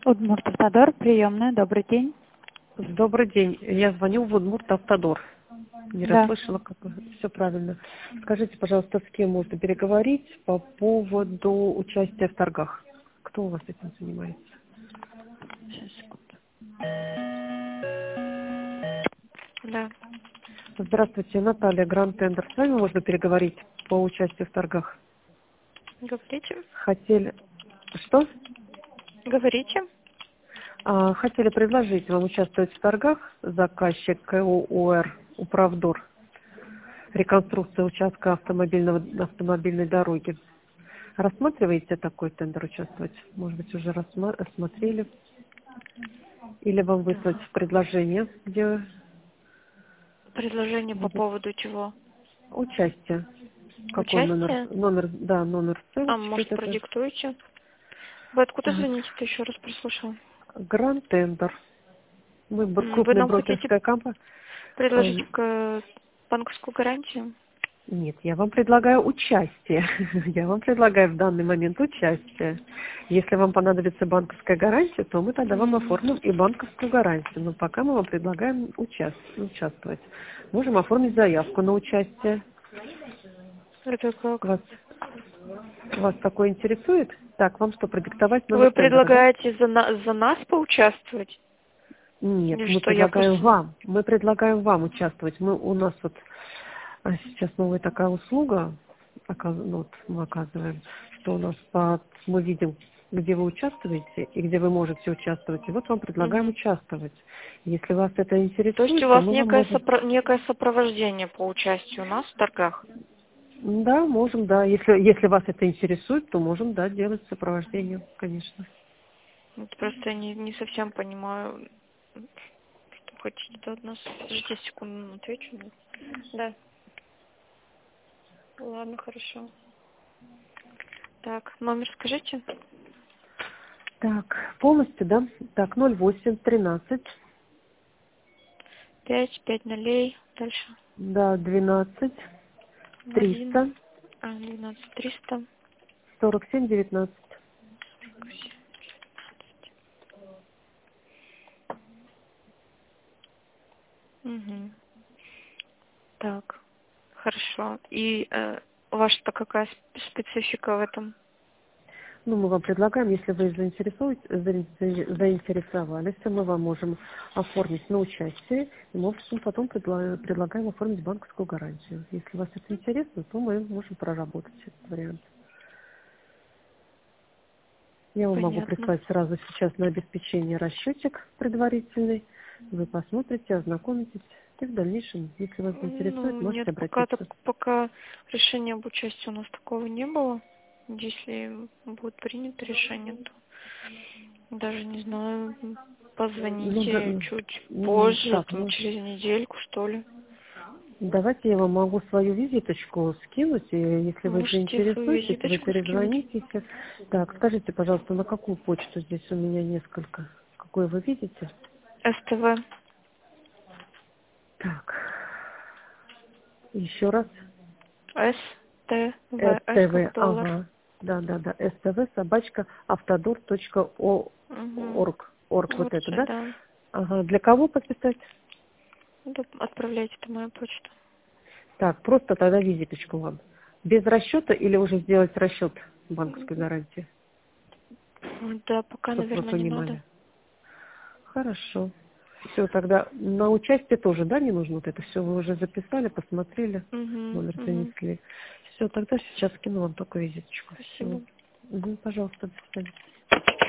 Удмурт-Автодор, приемная, добрый день. Добрый день. Я звоню в Удмурт-Автодор. Не Да. расслышала, как все правильно. Скажите, пожалуйста, с кем можно переговорить по поводу участия в торгах? Кто у вас этим занимается? Сейчас, секунду. Да. Здравствуйте, Наталья, Гранд Тендер. С вами можно переговорить по участию в торгах? Говорите. Хотели... Что? Говорите. Хотели предложить вам участвовать в торгах. Заказчик КОУР «Управдор». Реконструкция участка автомобильной дороги. Рассматриваете такой тендер участвовать? Может быть, уже рассмотрели? Или вам выслать Так. предложение, где Предложение по будет поводу чего? участие? Какой номер? Участие? Номер А ссылочки. может, Вот это. продиктуете? Вы откуда Так. звоните-то, еще раз прослушала? Гранд Тендер. Мы Вы крупная нам хотите брокерская компания. предложить банковскую гарантию? Нет, я вам предлагаю участие. Я вам предлагаю в данный момент участие. Если вам понадобится банковская гарантия, то мы тогда вам оформим и банковскую гарантию. Но пока мы вам предлагаем участвовать. Можем оформить заявку на участие. Это как? Вас такое интересует? Так, вам что, продиктовать номер Вы тендера, да? предлагаете за нас поучаствовать? Нет, Или мы что, я предлагаем просто... вам. Мы предлагаем вам участвовать. У нас вот сейчас новая такая услуга, мы оказываем, что у нас мы видим, где вы участвуете и где вы можете участвовать. И вот вам предлагаем Мгм. участвовать. Если вас это То есть у интересует, то вас мы вам некое, можем... некое сопровождение по участию у нас в торгах? Да, можем, да. Если вас это интересует, то можем, да, делать сопровождение, конечно. Вот просто я не совсем понимаю, что хотите от нас. Подождите секунду, отвечу. Да. Ладно, хорошо. Так, номер скажите. Так, полностью, да? Так, 0813, 5 0, дальше. да, 12, 1, 300, 12 300. 47, 19. Угу. Так, хорошо. И ваша-то какая специфика в этом? Ну, мы вам предлагаем, если вы заинтересовались, то мы вам можем оформить на участие, и мы потом предлагаем оформить банковскую гарантию. Если вас это интересно, то мы можем проработать этот вариант. Я вам могу Понятно. прислать сразу сейчас на обеспечение расчетик предварительный. Вы посмотрите, ознакомитесь. И в дальнейшем, если вас заинтересует, Ну, можете нет, обратиться. пока решения об участии у нас такого не было. Если будет принято решение, то даже не знаю, Ну, да, позвоните чуть позже, так, там, через недельку, что ли. давайте я вам могу свою визиточку скинуть, и если вы Можете свою заинтересуетесь, вы визиточку скинуть. перезвоните. Так, скажите, пожалуйста, на какую почту здесь у меня несколько? Какую вы видите? СТВ. Так, еще раз. СТВ. С как СТВ, доллар. ага. Да, СТВ, собачка, Угу. автодор.орг. Орг вот Вот это, же, да? да. Ага, для кого подписать? Да, отправляйте на мою почту. Так, просто тогда визиточку вам. Без расчета или уже сделать расчет банковской гарантии? Да, пока, Чтобы вы наверное, не надо. понимали. Хорошо. Все, тогда на участие тоже, да, не нужно вот это все? Вы уже записали, посмотрели, Угу, номер угу. занесли. Все, тогда сейчас скину вам только визиточку. Все. Спасибо. Пожалуйста, до свидания.